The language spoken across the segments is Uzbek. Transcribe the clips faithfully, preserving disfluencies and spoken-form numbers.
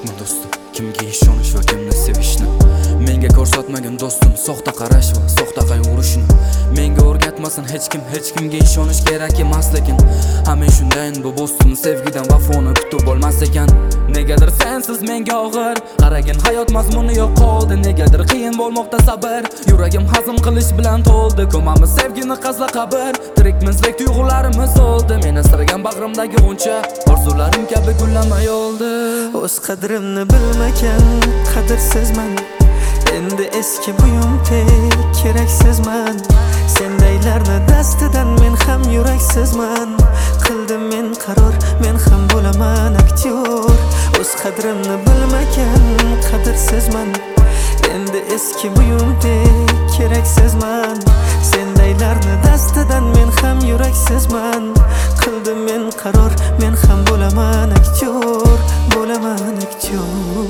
kerakmi do'stim? Kimga ishonish va kimni sevishni menga ko'rsatmagan do'stim, soxta qarash va soxta qayg'urishni menga o'rgatmasin hech kim. Hech kimga ishonish kerak emas, lekin hamma shundayin bu do'stim sevgidan vafoni kutib bo'lmas ekan. Negadir sensiz menga og'ir, qaragin hayot mazmuni yo'q qoldi. Negadir qiyin bo'lmoqda sabr, yuragim hazm qilish bilan to'ldi. Ko'mamiz sevgini qazla qabr, tirikmizlik tuyg'ularimiz o'ldi. Meni asragan bag'rimdagi g'uncha orzularim kabi gullamay o'ldi. O'z qadrimni bilmagan qadrsizman, endi eski buyumdek keraksizman. Sendaylarni dastidan men ham yuraksizman. Qildim men qaror, men ham bo'laman aktyor. O'z qadrimni bilmagan qadrsizman, endi eski buyumdek keraksizman. Sendaylarni dastidan men ham yuraksizman. Qildim men qaror, men ham bo'laman aktyor, bo'laman aktyor.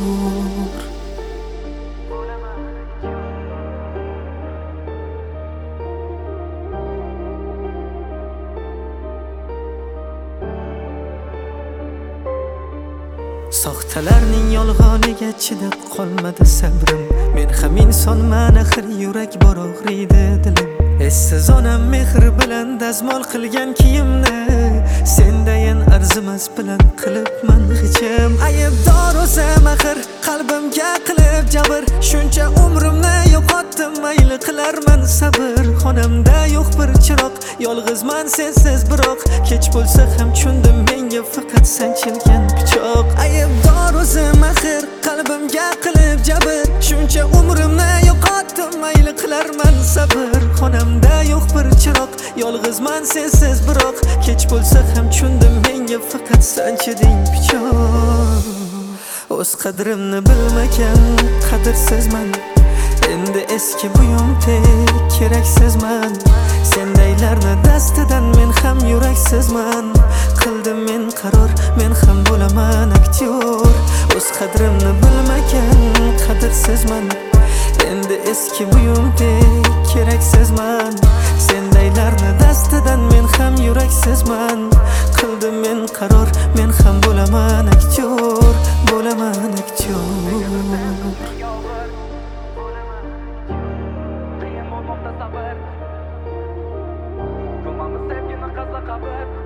Soxtalarning yolg'oniga chidab qolmadi sabrim. Men ham insonman, axir yurak bor, og'riydi dilim. Essiz onam mehr bilan dazmol qilgan kiyimni sendayin arzimas bilan qilibman hechim. Aybdor o'zim axir, qalbimga qilib jabr. Shuncha umrimni yo'qotdim, mayli qilarman sabr. Xonamda yo'q bir chiroq, yolg'izman sensiz biroq. Kech bo'lsa ham tushundim, menga faqat sanchilgan pichoq. Aybdor o'zim axir, qalbimga qilib jabr. Shuncha umrimni yo'qotdim, mayli qilarman sabr. Xonamda yo'q bir chiroq, yolg'izman sensiz biroq. Kech bo'lsa ham tushundim, menga faqat sanchiding pichoq. O'z qadrimni bilmagan qadrsizman, endi eski buyumdek keraksizman. Sendaylarni dastidan men ham yuraksizman. Qildim men qaror, men ham bo'laman aktyor. O'z qadrimni bilmagan qadrsizman, endi eski buyumdek keraksizman. Sendaylarni dastidan men ham yuraksizman. Qildim men qaror, men ham bo'laman aktyor, bo'laman aktyor. Qiyin bo'lmoqda sabr, ko'mamiz sevgini qazla qabr.